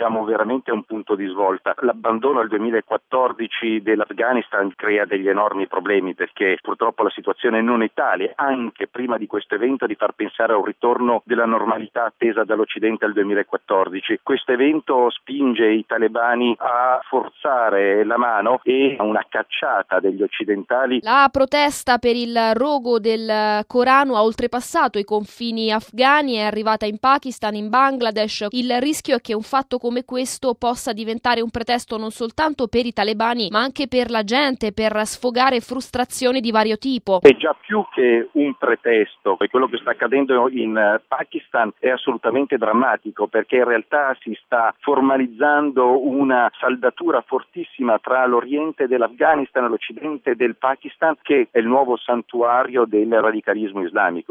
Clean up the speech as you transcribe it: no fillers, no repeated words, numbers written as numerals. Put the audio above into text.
siamo veramente a un punto di svolta. L'abbandono al 2014 dell'Afghanistan crea degli enormi problemi perché purtroppo la situazione non è tale, anche prima di questo evento, di far pensare a un ritorno della normalità attesa dall'Occidente al 2014. Questo evento spinge i talebani a forzare la mano e a una cacciata degli occidentali. La protesta per il rogo del Corano ha oltrepassato i confini afghani, è arrivata in Pakistan, in Bangladesh. Il rischio è che un fatto come questo possa diventare un pretesto non soltanto per i talebani, ma anche per la gente, per sfogare frustrazioni di vario tipo. È già più che un pretesto, e quello che sta accadendo in Pakistan è assolutamente drammatico, perché in realtà si sta formalizzando una saldatura fortissima tra l'Oriente dell'Afghanistan e l'Occidente del Pakistan, che è il nuovo santuario del radicalismo islamico.